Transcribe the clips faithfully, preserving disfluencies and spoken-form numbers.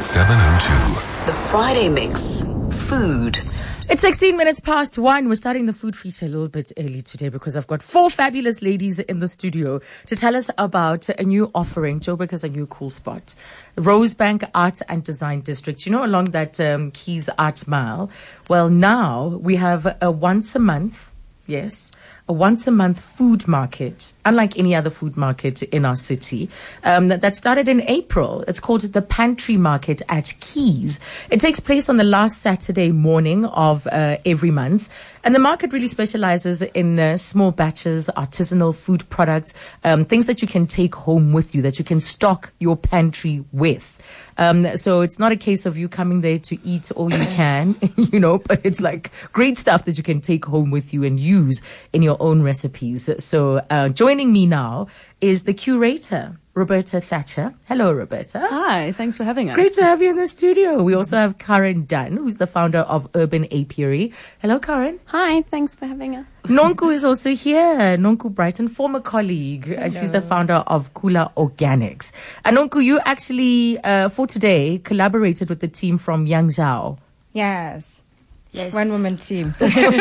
seven oh two. The Friday Mix. Food. It's sixteen minutes past one. We're starting the food feature a little bit early today because I've got four fabulous ladies in the studio to tell us about a new offering. Joburg has a new cool spot. Rosebank Art and Design District. You know, along that um, Keys Art Mile. Well, now we have a once a month, yes, a once a month food market, unlike any other food market in our city, um, that, that started in April. It's called the Pantry Market at Keys. It takes place on the last Saturday morning of uh, every month. And the market really specializes in uh, small batches, artisanal food products, um, things that you can take home with you, that you can stock your pantry with. Um, so it's not a case of you coming there to eat all you can, you know, but it's like great stuff that you can take home with you and use in your own recipes. So uh, joining me now is the curator, Roberta Thatcher. Hello, Roberta. Hi, thanks for having us. Great to have you in the studio. We also have Karen Dunn, who's the founder of Urban Apiary. Hello, Karen. Hi, thanks for having us. Nonku is also here. Nonku Brighton, former colleague. Hello. And she's the founder of Kula Organics. And Nonku, you actually, uh, for today, collaborated with the team from Yangzhou. Yes. Yes. One woman team.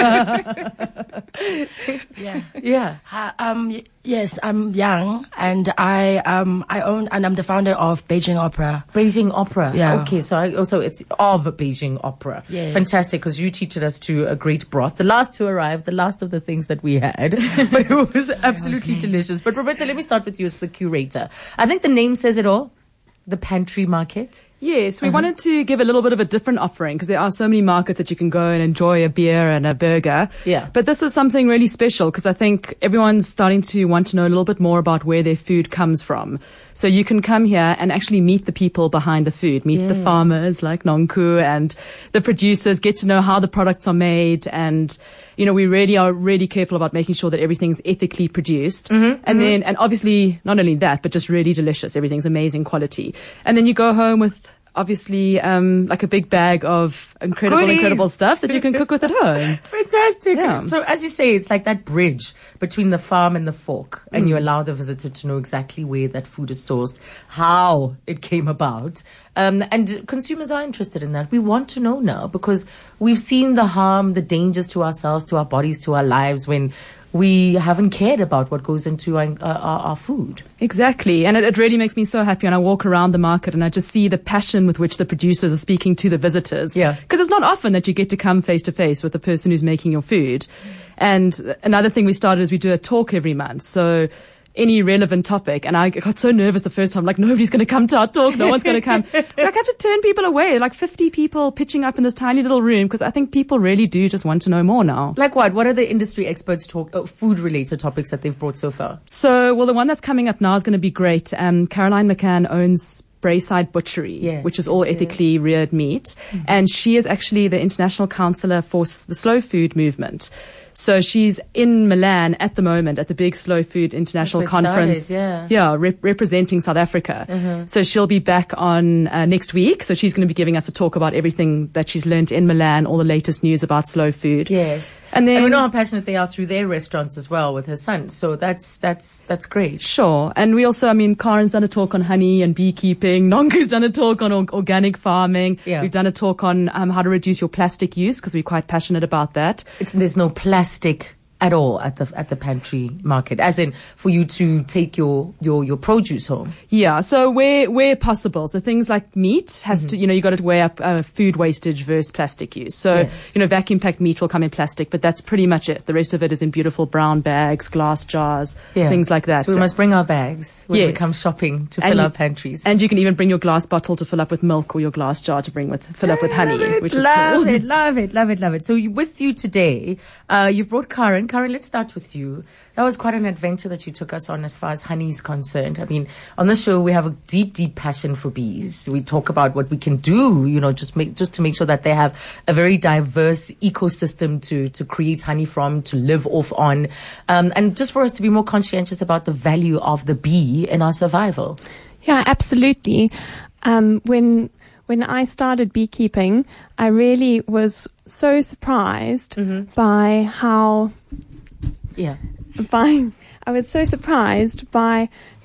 Yeah. Yeah. Uh, um. y- Yes, I'm young, and I um I own and I'm the founder of Beijing Opera. Beijing Opera. Yeah. Okay, so I also it's of Beijing Opera. Yes. Fantastic, because you treated us to a great broth. The last to arrive, the last of the things that we had. But it was absolutely Okay. delicious. But Roberta, let me start with you as the curator. I think the name says it all. The Pantry Market. Yes, we wanted to give a little bit of a different offering because there are so many markets that you can go and enjoy a beer and a burger. Yeah. But this is something really special because I think everyone's starting to want to know a little bit more about where their food comes from. So you can come here and actually meet the people behind the food, meet the Yes. farmers like Nonku and the producers, get to know how the products are made. And, you know, we really are really careful about making sure that everything's ethically produced. Mm-hmm, and then, and obviously not only that, but just really delicious. Everything's amazing quality. And then you go home with obviously um like a big bag of incredible Goodies. incredible stuff that you can cook with at home. Fantastic. Yeah. So as you say, it's like that bridge between the farm and the fork, and you allow the visitor to know exactly where that food is sourced, how it came about. Um, and consumers are interested in that. We want to know now because we've seen the harm, the dangers to ourselves, to our bodies, to our lives when we haven't cared about what goes into our, our, our food. Exactly. And it, it really makes me so happy when I walk around the market and I just see the passion with which the producers are speaking to the visitors. Yeah. Because it's not often that you get to come face to face with the person who's making your food. And another thing we started is we do a talk every month. So any relevant topic. And I got so nervous the first time, like nobody's going to come to our talk. No one's going to come. Like, I have to turn people away, like fifty people pitching up in this tiny little room because I think people really do just want to know more now. Like what? What are the industry experts talk, uh, food-related topics that they've brought so far? So, well, the one that's coming up now is going to be great. Um, Caroline McCann owns Braeside Butchery, Yes, which is all yes, ethically yes. reared meat. Mm-hmm. And she is actually the international counselor for s- the slow food movement. So she's in Milan at the moment at the big Slow Food International That's where it Conference. started, yeah. Yeah, rep- representing South Africa. Uh-huh. So she'll be back on uh, next week. So she's going to be giving us a talk about everything that she's learned in Milan, all the latest news about slow food. Yes. And then we know how passionate they are through their restaurants as well with her son. So that's that's that's great. Sure. And we also, I mean, Karen's done a talk on honey and beekeeping. Nonku's done a talk on or- organic farming. Yeah. We've done a talk on um, how to reduce your plastic use because we're quite passionate about that. It's there's no plastic at all at the at the pantry market, as in for you to take your your your produce home. Yeah. So where where possible, so things like meat has to, you know, you got to weigh up uh, food wastage versus plastic use. So Yes. you know, vacuum packed meat will come in plastic, but that's pretty much it. The rest of it is in beautiful brown bags, glass jars, Yeah. things like that. So we So- must bring our bags when we Yes. come shopping to And fill you- our pantries. And you can even bring your glass bottle to fill up with milk or your glass jar to bring with fill up with honey, Love it, which is love cool. it, love it, love it, love it. So you, with you today, uh, you've brought Karen. Karen, let's start with you. That was quite an adventure that you took us on as far as honey is concerned. I mean, on the show we have a deep, deep passion for bees. We talk about what we can do, you know, just make just to make sure that they have a very diverse ecosystem to to create honey from, to live off on, um, and just for us to be more conscientious about the value of the bee in our survival. Yeah, absolutely. Um, when when I started beekeeping, I really was so surprised Mm-hmm. by how Yeah. by I was so surprised by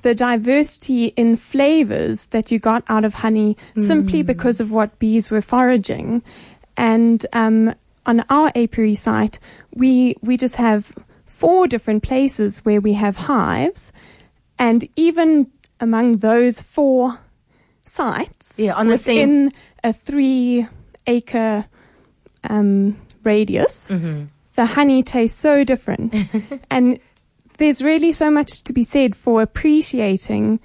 the diversity in flavors that you got out of honey mm. simply because of what bees were foraging. And um, on our apiary site, we we just have four different places where we have hives, and even among those four sites, yeah, on the within same a three-acre um, radius, mm-hmm. the honey tastes so different, and there's really so much to be said for appreciating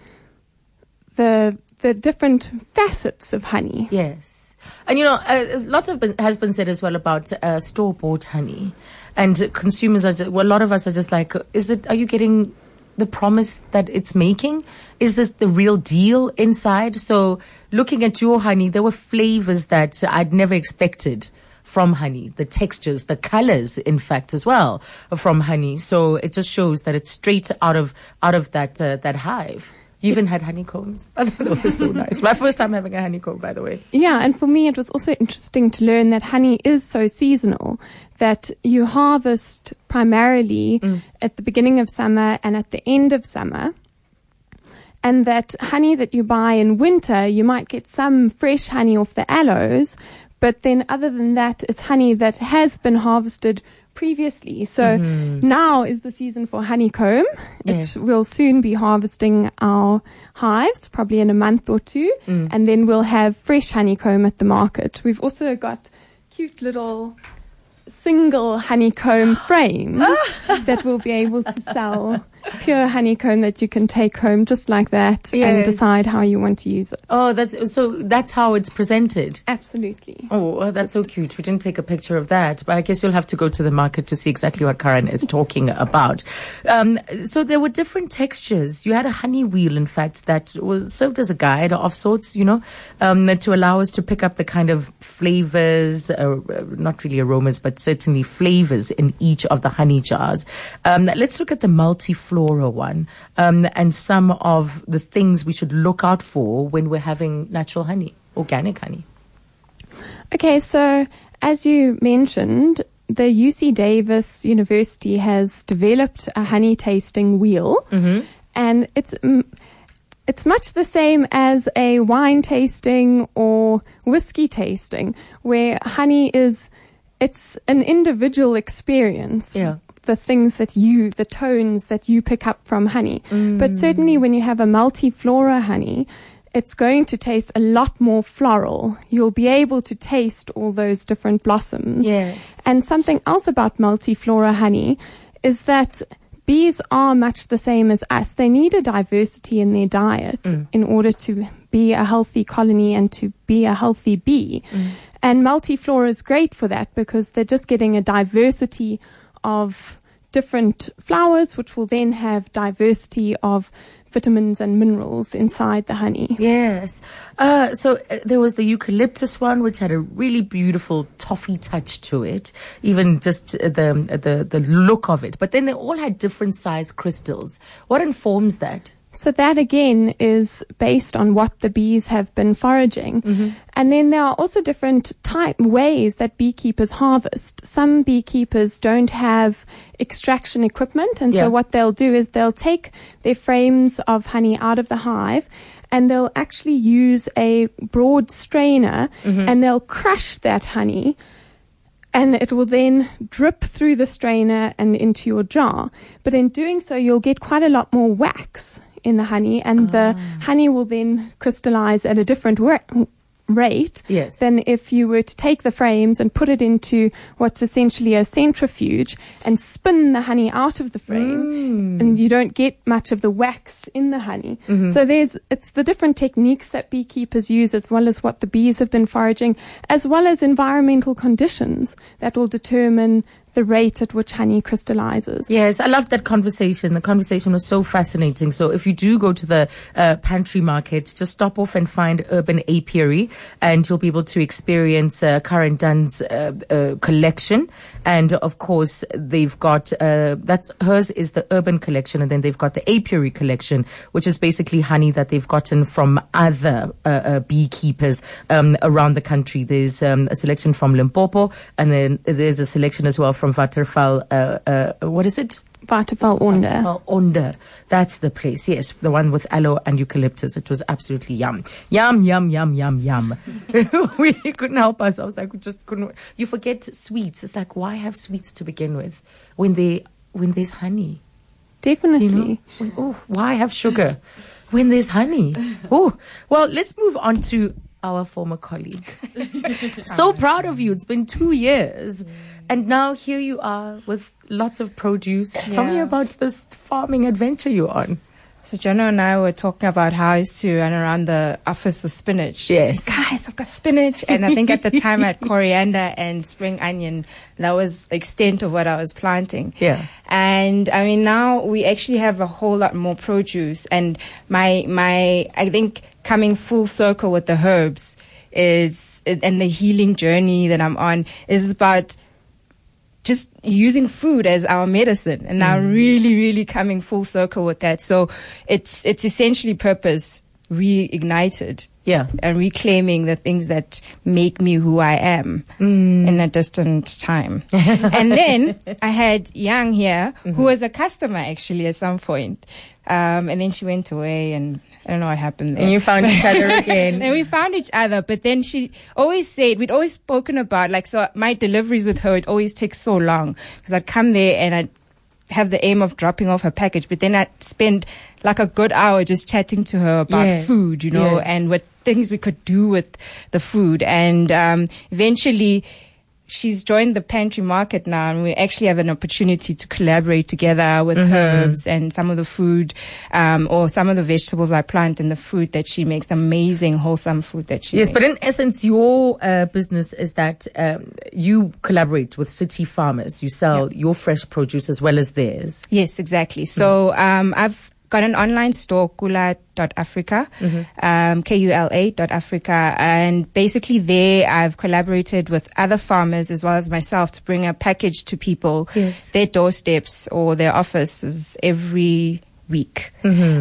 the the different facets of honey. Yes. And, you know, uh, lots of been, has been said as well about uh, store-bought honey. And consumers are just, well, a lot of us are just like, is it, are you getting the promise that it's making? Is this the real deal inside? So looking at your honey, there were flavors that I'd never expected from honey, the textures, the colors, in fact, as well, from honey. So it just shows that it's straight out of, out of that, uh, that hive. You even had honeycombs. I thought that was so nice. My first time having a honeycomb, by the way. Yeah, and for me it was also interesting to learn that honey is so seasonal, that you harvest primarily mm. at the beginning of summer and at the end of summer. And that honey that you buy in winter, you might get some fresh honey off the aloes, but then other than that, it's honey that has been harvested previously. So mm-hmm. now is the season for honeycomb. Yes. It will soon be harvesting our hives, probably in a month or two, mm. and then we'll have fresh honeycomb at the market. We've also got cute little single honeycomb frames that we'll be able to sell, pure honeycomb that you can take home just like that yes. and decide how you want to use it. Oh, that's so that's how it's presented. Absolutely. Oh, well, that's so cute. We didn't take a picture of that, but I guess you'll have to go to the market to see exactly what Karen is talking about. Um, so there were different textures. You had a honey wheel, in fact, that was served as a guide of sorts, you know, um, to allow us to pick up the kind of flavors, uh, not really aromas, but certainly flavors in each of the honey jars. Um, let's look at the multiflora one um, and some of the things we should look out for when we're having natural honey, organic honey. Okay, so as you mentioned, the U C Davis University has developed a honey tasting wheel, mm-hmm. and it's mm, it's much the same as a wine tasting or whiskey tasting, where honey is it's an individual experience. Yeah. The things that you, the tones that you pick up from honey. Mm. But certainly when you have a multiflora honey, it's going to taste a lot more floral. You'll be able to taste all those different blossoms. Yes. And something else about multiflora honey is that bees are much the same as us. They need a diversity in their diet mm. in order to be a healthy colony and to be a healthy bee. Mm. And multiflora is great for that because they're just getting a diversity of different flowers, which will then have diversity of vitamins and minerals inside the honey. Yes. Uh, so uh, there was the eucalyptus one, which had a really beautiful toffee touch to it, even just uh, the, uh, the, the look of it. But then they all had different size crystals. What informs that? So that again is based on what the bees have been foraging. Mm-hmm. And then there are also different type ways that beekeepers harvest. Some beekeepers don't have extraction equipment, and yeah. so what they'll do is they'll take their frames of honey out of the hive and they'll actually use a broad strainer mm-hmm. and they'll crush that honey, and it will then drip through the strainer and into your jar. But in doing so, you'll get quite a lot more wax in the honey, and ah. the honey will then crystallize at a different wa- rate yes. than if you were to take the frames and put it into what's essentially a centrifuge and spin the honey out of the frame, mm. and you don't get much of the wax in the honey. Mm-hmm. So there's it's the different techniques that beekeepers use, as well as what the bees have been foraging, as well as environmental conditions that will determine the rate at which honey crystallizes. Yes, I loved that conversation. The conversation was so fascinating. So if you do go to the uh, pantry market, just stop off and find Urban Apiary, and you'll be able to experience uh, Karen Dunn's uh, uh, collection. And of course, they've got, uh, that's hers is the Urban collection, and then they've got the Apiary collection, which is basically honey that they've gotten from other uh, uh, beekeepers um, around the country. There's um, a selection from Limpopo, and then there's a selection as well from Waterval, uh, uh, what is it? Waterval Onder. Waterval Onder. That's the place. Yes, the one with aloe and eucalyptus. It was absolutely yum. Yum, yum, yum, yum, yum. We couldn't help ourselves. Like, we just couldn't. You forget sweets. It's like, why have sweets to begin with when they when there's honey? Definitely. You know? Oh, why have sugar when there's honey? Oh, well, let's move on to our former colleague. So proud of you. It's been two years. And now here you are with lots of produce. Tell me Yeah. about this farming adventure you're on. So Jono and I were talking about how I used to run around the office with spinach. Yes. Like, guys, I've got spinach. And I think at the time I had coriander and spring onion. That was the extent of what I was planting. Yeah. And I mean, now we actually have a whole lot more produce. And my, my, I think coming full circle with the herbs is, and the healing journey that I'm on is about just using food as our medicine, and now really, really coming full circle with that. So it's it's essentially purpose reignited, Yeah. and reclaiming the things that make me who I am in a distant time. And then I had Yang here, who was a customer actually at some point, um, and then she went away, and I don't know what happened there. And you found each other again. And we found each other, but then she always said, we'd always spoken about, like, so my deliveries with her, it always takes so long, because I'd come there and I'd have the aim of dropping off her package, but then I'd spend like a good hour just chatting to her about Yes. food, you know, Yes. and what things we could do with the food. And um, eventually she's joined the pantry market now, and we actually have an opportunity to collaborate together with Mm-hmm. herbs and some of the food, um, or some of the vegetables I plant and the fruit that she makes, amazing wholesome food that she Yes, makes. but in essence, your uh, business is that um, you collaborate with city farmers. You sell your fresh produce as well as theirs. Yes, exactly. So um, I've got an online store, kula dot africa, um, K U L A dot Africa. And basically there I've collaborated with other farmers as well as myself to bring a package to people, Yes. their doorsteps or their offices every week.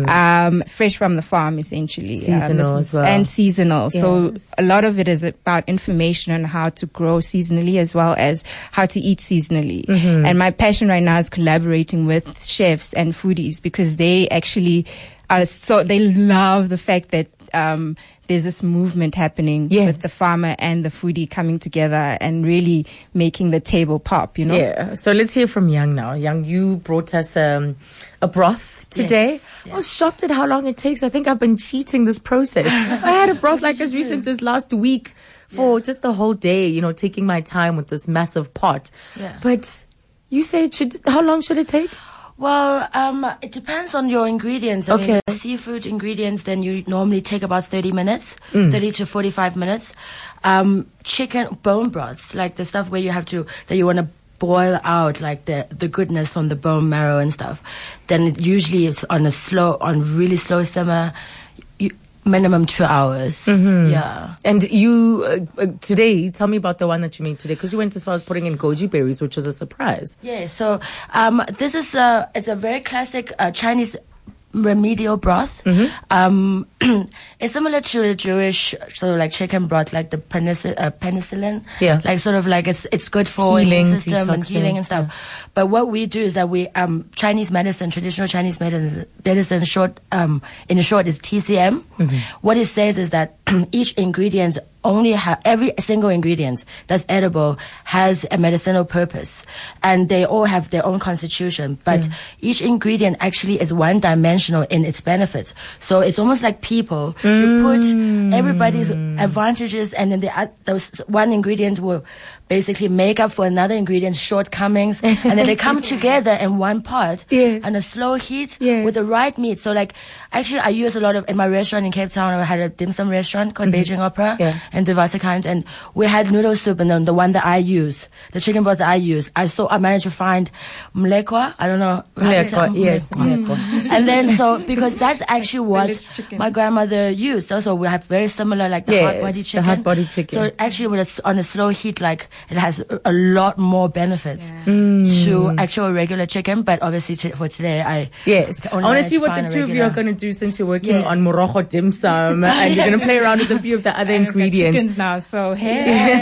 Um, fresh from the farm, essentially. Um, Seasonal this as is- well. And seasonal. So Yes. a lot of it is about information on how to grow seasonally as well as how to eat seasonally. And my passion right now is collaborating with chefs and foodies, because they actually are so, they love the fact that, um, there's this movement happening Yes. with the farmer and the foodie coming together and really making the table pop, you know? Yeah. So let's hear from Yang now. Yang, you brought us um, a broth today. Yes, I was shocked at how long it takes. I think I've been cheating this process. I had a broth like as recent as last week for just the whole day, you know, taking my time with this massive pot. Yeah. But you say it should, how long should it take? Well, um, it depends on your ingredients. I Okay. mean, the seafood ingredients, then you normally take about thirty minutes, Mm. thirty to forty-five minutes. Um, chicken bone broths, like the stuff where you have to, that you want to boil out, like the, the goodness from the bone marrow and stuff. Then it usually it's on a slow, on really slow simmer, you, minimum two hours. Mm-hmm. Yeah. And you, uh, uh, today, tell me about the one that you made today, because you went as far as putting in goji berries, which was a surprise. Yeah, so um, this is a it's a very classic uh, Chinese remedial broth. Mm-hmm. Um, it's similar to the Jewish sort of like chicken broth, like the penicillin, uh, penicillin. Yeah. Like sort of like it's it's good for Healing, immune system and detoxing, healing and stuff. But what we do is that we um Chinese medicine, traditional Chinese medicine, medicine short um in short is T C M. Mm-hmm. What it says is that each ingredient only have every single ingredient that's edible has a medicinal purpose, and they all have their own constitution, but each ingredient actually is one dimensional in its benefits. So it's almost like people, you put everybody's advantages, and then the oth- those one ingredient will basically make up for another ingredient's shortcomings, and then they come together in one pot Yes. on a slow heat Yes. with the right meat. So like actually I use a lot of, in my restaurant in Cape Town I had a dim sum restaurant called Beijing Opera Yeah. and Devatakant, and we had noodle soup, and then the one that I use, the chicken broth that I use, I so I managed to find mlekwa. I don't know. how to say Mlekwa, yes, mlekwa. mlekwa. And then so because that's actually what Village chicken. my grandmother used. Also we have very similar like the Yes, hot body the chicken. hot body chicken. So actually with a s on a slow heat, like it has a, a lot more benefits Mm. to actual regular chicken. But obviously t- for today I Yes. can I only want to manage see what find the a two of you are regular. going to do, since you're working Yeah. on morojo dim sum and you're going to play around with a few of the other ingredients. ingredients. chickens now, so hey.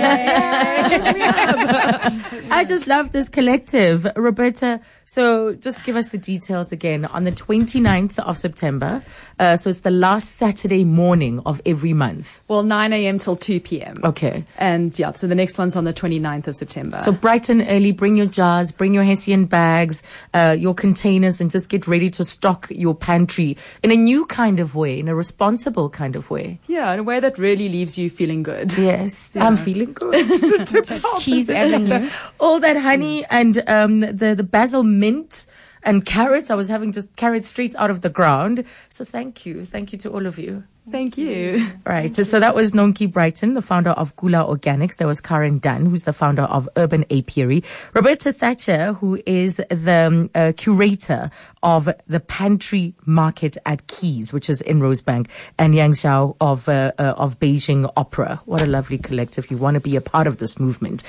I just love this collective. Roberta, so just give us the details again. On the twenty-ninth of September, uh, so it's the last Saturday morning of every month. Well, nine a.m. till two p.m. Okay. And yeah, so the next one's on the twenty-ninth of September. So bright and early, bring your jars, bring your Hessian bags, uh, your containers, and just get ready to stock your pantry in a new kind of way, in a responsible kind of way. Yeah, in a way that really leaves you feeling good. Yes, Yeah. I'm feeling good. Tip top. Keys Avenue. All that honey and um, the, the basil mint and carrots. I was having just carrots straight out of the ground. So thank you. Thank you to all of you. Thank you. Right. So that was Nonki Brighton, the founder of Gula Organics. There was Karen Dunn, who's the founder of Urban Apiary. Roberta Thatcher, who is the um, uh, curator of the Pantry Market at Keys, which is in Rosebank, and Yang Xiao of, uh, uh, of Beijing Opera. What a lovely collective. You want to be a part of this movement.